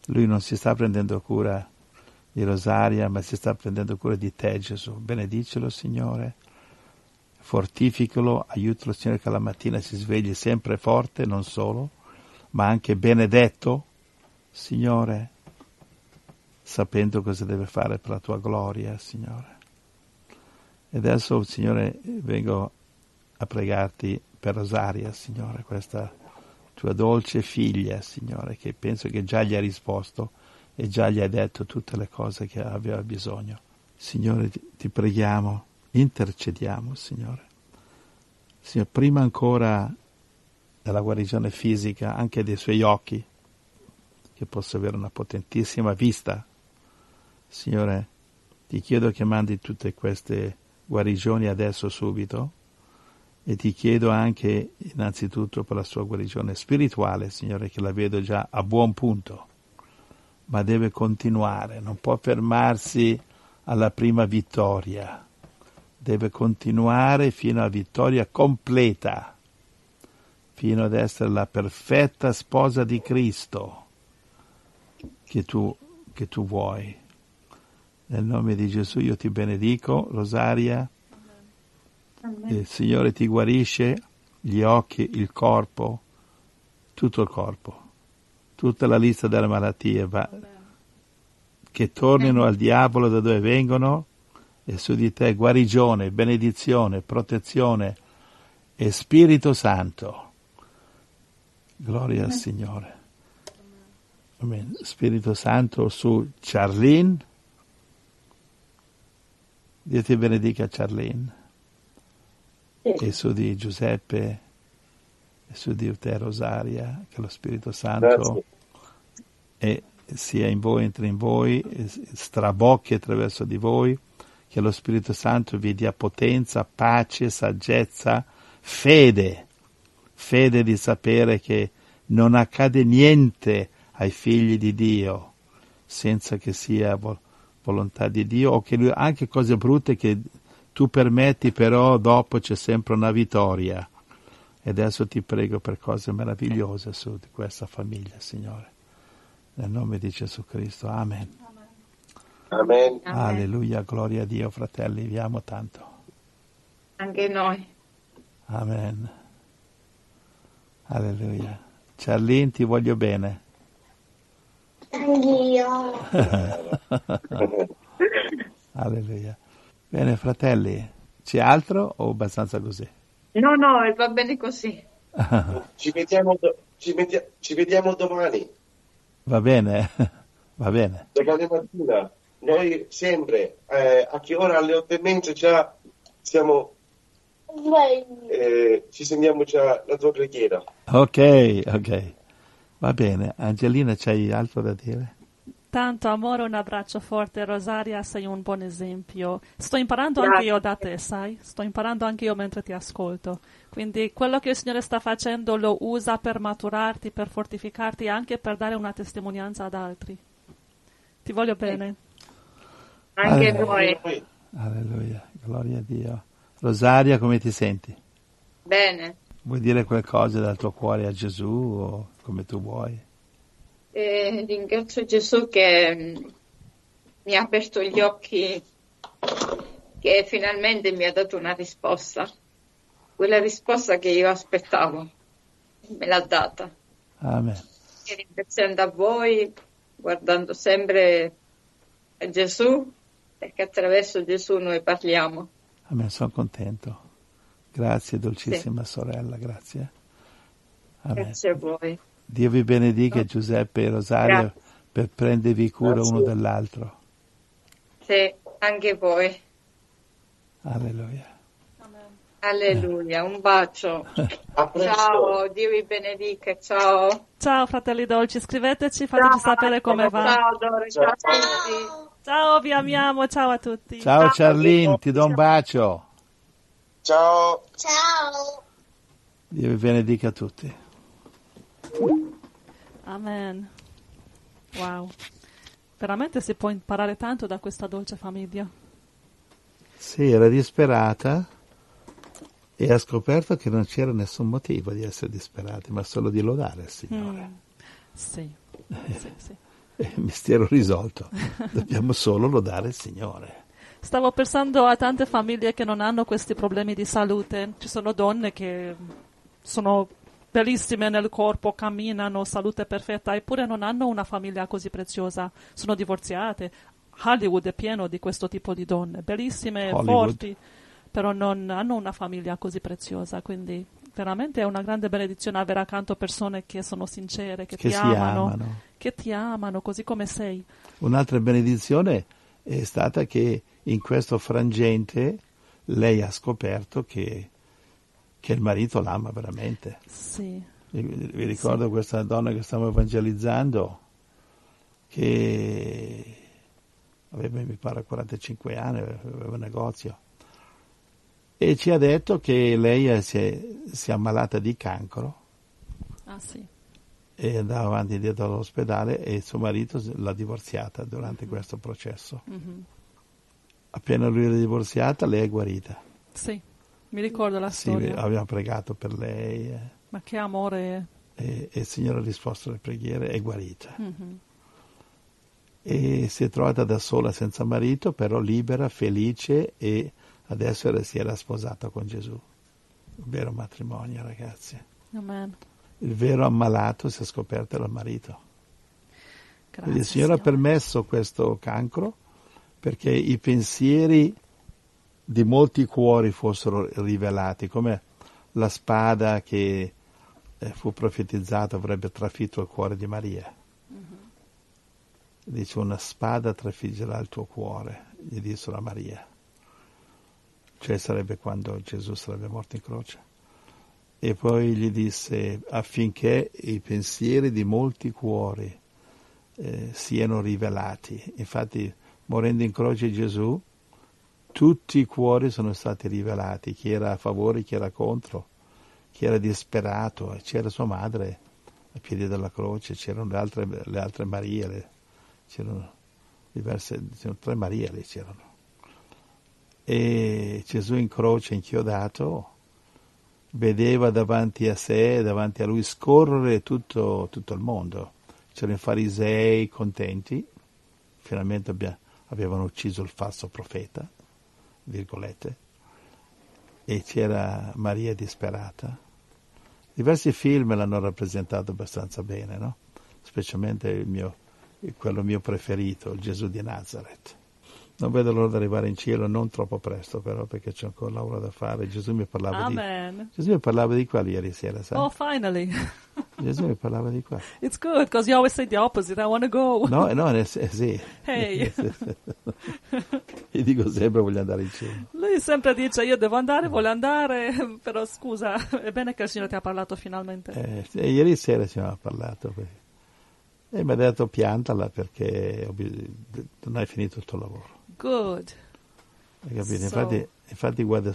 Lui non si sta prendendo cura di Rosaria, ma si sta prendendo cura di te, Gesù. Benedicelo, Signore, fortificalo, aiutalo, Signore, che la mattina si svegli sempre forte, non solo, ma anche benedetto, Signore, sapendo cosa deve fare per la tua gloria, Signore. E adesso, Signore, vengo a pregarti per Rosaria, Signore, questa tua dolce figlia, Signore, che penso che già gli hai risposto e già gli hai detto tutte le cose che aveva bisogno. Signore, ti preghiamo, intercediamo, Signore. Signore, prima ancora della guarigione fisica, anche dei suoi occhi, che possa avere una potentissima vista. Signore, ti chiedo che mandi tutte queste guarigioni adesso subito, e ti chiedo anche innanzitutto per la sua guarigione spirituale, Signore, che la vedo già a buon punto, ma deve continuare, non può fermarsi alla prima vittoria, deve continuare fino alla vittoria completa, fino ad essere la perfetta sposa di Cristo che tu vuoi. Nel nome di Gesù io ti benedico, Rosaria. Il Signore ti guarisce gli occhi, il corpo, tutto il corpo, tutta la lista delle malattie che tornino al diavolo da dove vengono, e su di te guarigione, benedizione, protezione e Spirito Santo. Gloria al Signore. Amen. Spirito Santo su Charlene. Dio ti benedica, Charlene. E su di Giuseppe e su di te, Rosaria, che lo Spirito Santo sia in voi, entri in voi, strabocchi attraverso di voi, che lo Spirito Santo vi dia potenza, pace, saggezza, fede di sapere che non accade niente ai figli di Dio senza che sia volontà di Dio, o che lui, anche cose brutte che tu permetti, però dopo c'è sempre una vittoria. E adesso ti prego per cose meravigliose su di questa famiglia, Signore. Nel nome di Gesù Cristo. Amen. Amen. Alleluia, gloria a Dio, fratelli, vi amo tanto. Anche noi. Amen. Alleluia. Charlene, ti voglio bene. Anch'io. Alleluia. Bene, fratelli, c'è altro o abbastanza così? No, va bene così. Ci vediamo domani. Va bene? Va bene. Domani mattina. Noi sempre, a che ora? Alle 8:30 già siamo, ci sentiamo già la tua preghiera. Ok. Va bene. Angelina, c'hai altro da dire? Tanto amore, un abbraccio forte. Rosaria, sei un buon esempio. Sto imparando anche io da te, sai? Sto imparando anche io mentre ti ascolto. Quindi quello che il Signore sta facendo lo usa per maturarti, per fortificarti, anche per dare una testimonianza ad altri. Ti voglio bene. Anche noi. Alleluia, gloria a Dio. Rosaria, come ti senti? Bene. Vuoi dire qualcosa dal tuo cuore a Gesù o come tu vuoi? Ringrazio Gesù che mi ha aperto gli occhi, che finalmente mi ha dato una risposta. Quella risposta che io aspettavo, me l'ha data. Amen. E ringraziando a voi, guardando sempre a Gesù, perché attraverso Gesù noi parliamo. Amen, sono contento. Grazie, dolcissima sorella, grazie. Amen. Grazie a voi. Dio vi benedica, Giuseppe e Rosaria, Grazie. per prendervi cura Grazie. uno dell'altro. Sì, anche voi. Alleluia. Alleluia, un bacio. A presto. Ciao, Dio vi benedica, ciao. Ciao fratelli dolci, scriveteci, fateci sapere come va. Ciao, Dore, ciao a tutti. Ciao, vi amiamo, ciao a tutti. Ciao Charlene, ti do un bacio. Ciao. Ciao. Dio vi benedica a tutti. Amen. Wow. Veramente si può imparare tanto da questa dolce famiglia. Sì, era disperata e ha scoperto che non c'era nessun motivo di essere disperati, ma solo di lodare il Signore. Sì. Sì. mistero risolto. Dobbiamo solo lodare il Signore. Stavo pensando a tante famiglie che non hanno questi problemi di salute. Ci sono donne che sono bellissime nel corpo, camminano, salute perfetta, eppure non hanno una famiglia così preziosa. Sono divorziate. Hollywood è pieno di questo tipo di donne, bellissime, forti, però non hanno una famiglia così preziosa. Quindi veramente è una grande benedizione avere accanto persone che sono sincere, che ti amano, che ti amano così come sei. Un'altra benedizione è stata che in questo frangente lei ha scoperto che il marito l'ama veramente. Sì. Vi ricordo questa donna che stiamo evangelizzando, che aveva, mi pare, 45 anni, aveva un negozio, e ci ha detto che lei si è ammalata di cancro. Ah, sì. E andava avanti e dietro all'ospedale, e suo marito l'ha divorziata durante questo processo. Appena lui l'ha divorziata, lei è guarita. Sì, mi ricordo la storia. Sì, abbiamo pregato per lei. Ma che amore! E il Signore ha risposto alle preghiere, è guarita. E si è trovata da sola senza marito, però libera, felice, e adesso si era sposata con Gesù. Il vero matrimonio, ragazzi. Amen. Il vero ammalato si è scoperto dal marito. Grazie, quindi il Signore ha permesso questo cancro perché i pensieri di molti cuori fossero rivelati, come la spada che fu profetizzata avrebbe trafitto il cuore di Maria. Dice: una spada trafiggerà il tuo cuore, gli dissero a Maria. Cioè sarebbe quando Gesù sarebbe morto in croce. E poi gli disse: affinché i pensieri di molti cuori siano rivelati. Infatti, morendo in croce Gesù, tutti i cuori sono stati rivelati, chi era a favore, chi era contro, chi era disperato. E c'era sua madre ai piedi della croce, c'erano le altre Marie, c'erano 3 Marie lì c'erano. E Gesù in croce, inchiodato, vedeva davanti a sé, davanti a lui, scorrere tutto il mondo. C'erano i farisei contenti, finalmente avevano ucciso il falso profeta, virgolette, e c'era Maria disperata. Diversi film l'hanno rappresentato abbastanza bene, no? Specialmente quello mio preferito, il Gesù di Nazareth. Non vedo l'ora di arrivare in cielo, non troppo presto però, perché c'è ancora lavoro da fare. Gesù mi parlava di qua ieri sera, sai? Oh, finally. Gesù mi parlava di qua. It's good, because you always say the opposite. I want to go. No, sì. Hey. Io dico sempre: voglio andare in cielo. Lui sempre dice: io devo andare, voglio andare, però scusa, è bene che il Signore ti ha parlato finalmente. Ieri sera ci abbiamo parlato. E mi ha detto: piantala perché non hai finito il tuo lavoro. Good. Hai capito? Infatti guarda,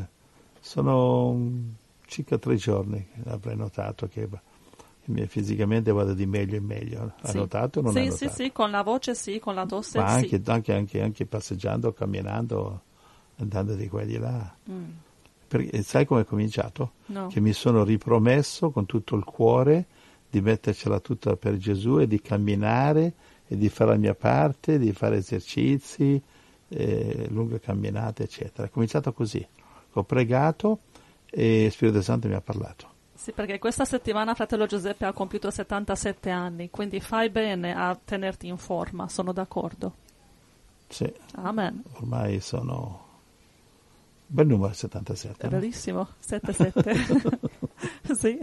sono circa 3 giorni che avrei notato che fisicamente vado di meglio in meglio. Hai notato o non hai notato? Sì, con la voce sì, con la tosse ma sì. Anche passeggiando, camminando, andando di qua e di là. Perché, sai come è cominciato? No. Che mi sono ripromesso con tutto il cuore di mettercela tutta per Gesù e di camminare e di fare la mia parte, di fare esercizi, lunghe camminate, eccetera. È cominciato così. Ho pregato e Spirito Santo mi ha parlato. Sì, perché questa settimana fratello Giuseppe ha compiuto 77 anni, quindi fai bene a tenerti in forma, sono d'accordo. Sì. Amen. Ormai sono... Bel numero 77. È bellissimo, 77. Sì.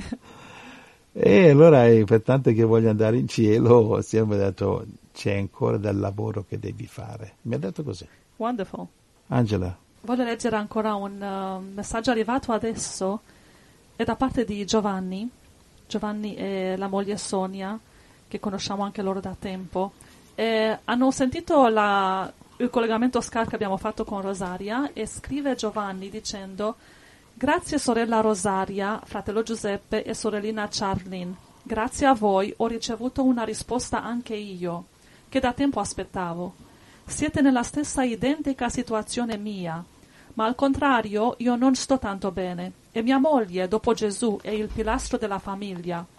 E allora, per tanto che voglio andare in cielo, Siamo detto: c'è ancora del lavoro che devi fare. Mi ha detto così. Wonderful. Angela. Voglio leggere ancora un messaggio arrivato adesso, è da parte di Giovanni. Giovanni e la moglie Sonia, che conosciamo anche loro da tempo. Hanno sentito il collegamento Skype che abbiamo fatto con Rosaria, e scrive Giovanni dicendo: grazie sorella Rosaria, fratello Giuseppe e sorellina Charlene. Grazie a voi ho ricevuto una risposta anche io, che da tempo aspettavo. Siete nella stessa identica situazione mia, ma al contrario io non sto tanto bene, e mia moglie, dopo Gesù, è il pilastro della famiglia.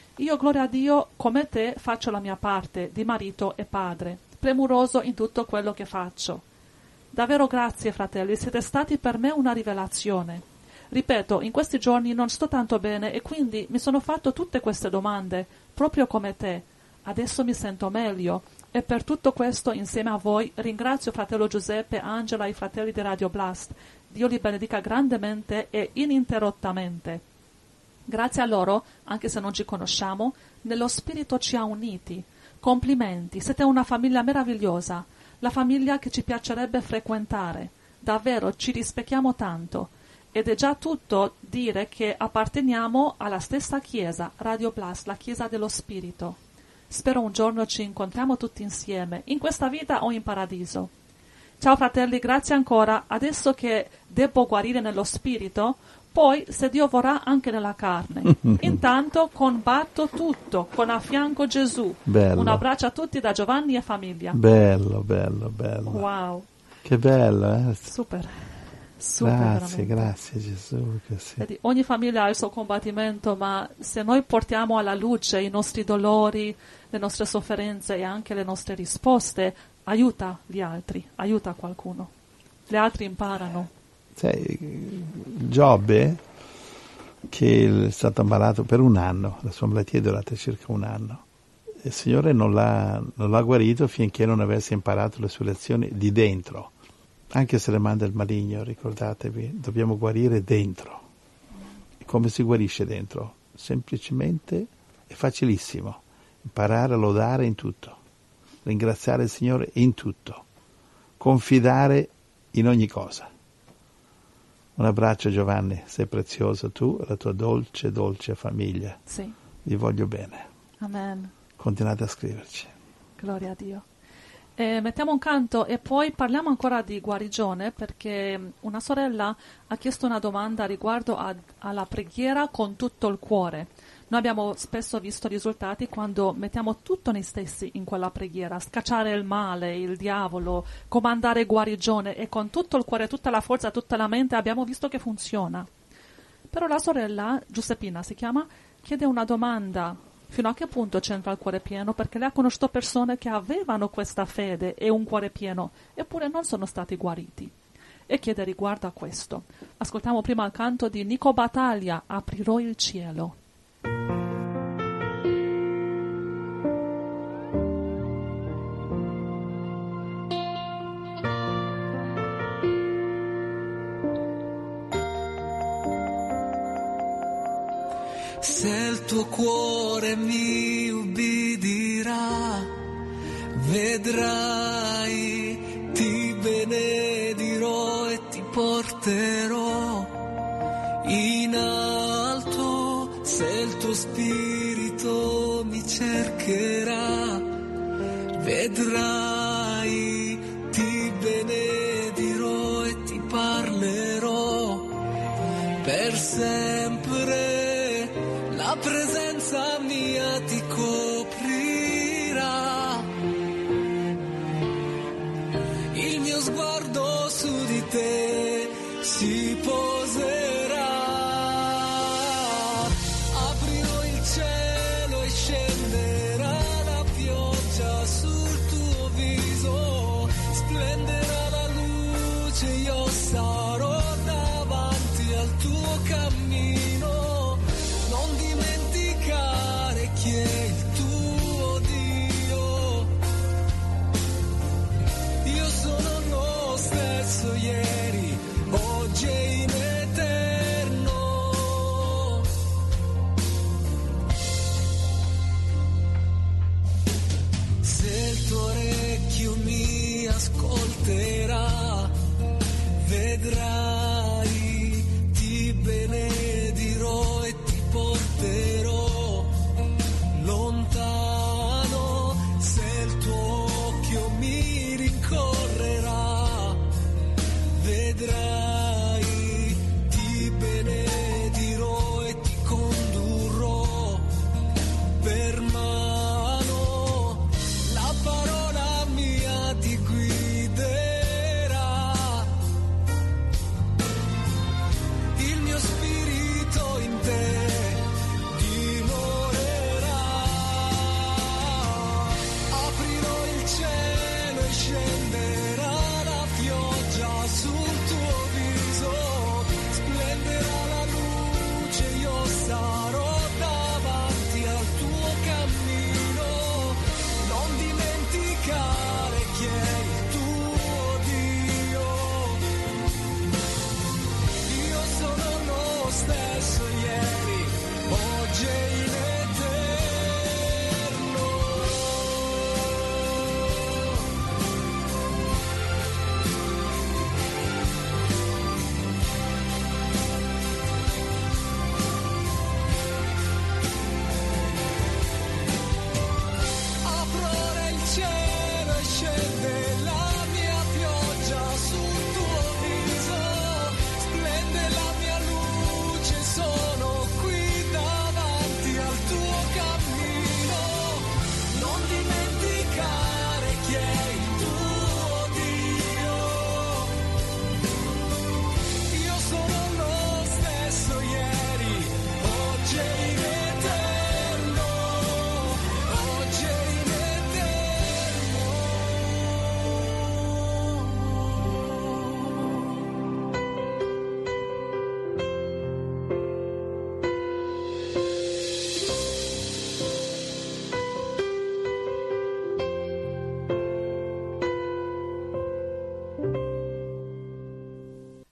Io, gloria a Dio, come te faccio la mia parte di marito e padre, premuroso in tutto quello che faccio. Davvero grazie, fratelli, siete stati per me una rivelazione. Ripeto, in questi giorni non sto tanto bene e quindi mi sono fatto tutte queste domande, proprio come te. Adesso mi sento meglio e per tutto questo, insieme a voi, ringrazio fratello Giuseppe, Angela e i fratelli di Radio Blast. Dio li benedica grandemente e ininterrottamente. Grazie a loro, anche se non ci conosciamo, nello spirito ci ha uniti. Complimenti, siete una famiglia meravigliosa, la famiglia che ci piacerebbe frequentare. Davvero, ci rispecchiamo tanto. Ed è già tutto dire che apparteniamo alla stessa chiesa, Radio Blast, la chiesa dello spirito. Spero un giorno ci incontriamo tutti insieme, in questa vita o in paradiso. Ciao fratelli, grazie ancora. Adesso che devo guarire nello spirito, poi, se Dio vorrà, anche nella carne. Intanto combatto tutto, con a fianco Gesù. Bello. Un abbraccio a tutti da Giovanni e famiglia. Bello, bello, bello. Wow. Che bello, eh? Super. Grazie, veramente. grazie Gesù. Che sì. Vedi, ogni famiglia ha il suo combattimento, ma se noi portiamo alla luce i nostri dolori, le nostre sofferenze e anche le nostre risposte, aiuta gli altri, aiuta qualcuno. Gli altri imparano. Sai, Giobbe, che è stato ammalato per un anno, la sua malattia è durata circa un anno. Il Signore non l'ha guarito finché non avesse imparato le sue lezioni di dentro. Anche se le manda il maligno, ricordatevi, dobbiamo guarire dentro. Come si guarisce dentro? Semplicemente è facilissimo. Imparare a lodare in tutto, ringraziare il Signore in tutto, confidare in ogni cosa. Un abbraccio Giovanni, sei prezioso tu e la tua dolce, dolce famiglia. Sì. Vi voglio bene. Amen. Continuate a scriverci. Gloria a Dio. Mettiamo un canto e poi parliamo ancora di guarigione, perché una sorella ha chiesto una domanda riguardo alla preghiera con tutto il cuore. Noi abbiamo spesso visto risultati quando mettiamo tutto noi stessi in quella preghiera, scacciare il male, il diavolo, comandare guarigione e con tutto il cuore, tutta la forza, tutta la mente abbiamo visto che funziona. Però la sorella, Giuseppina si chiama, chiede una domanda. Fino a che punto c'entra il cuore pieno? Perché lei ha conosciuto persone che avevano questa fede e un cuore pieno, eppure non sono stati guariti. E chiede riguardo a questo. Ascoltiamo prima il canto di Nico Battaglia, Aprirò il cielo. Se il tuo cuore mi ubbidirà, vedrai, ti benedirò e ti porterò in alto. Se il tuo spirito mi cercherà, vedrai, ti benedirò e ti parlerò per sempre. La presenza mia ti coprirà, il mio sguardo su di te si poserà. Aprirò il cielo e scenderà la pioggia sul tuo viso, splenderà la luce, io sarò davanti al tuo cammino. Chi è il tuo Dio? Io sono lo stesso ieri, oggi e in eterno. Se il tuo orecchio mi ascolterà, vedrai.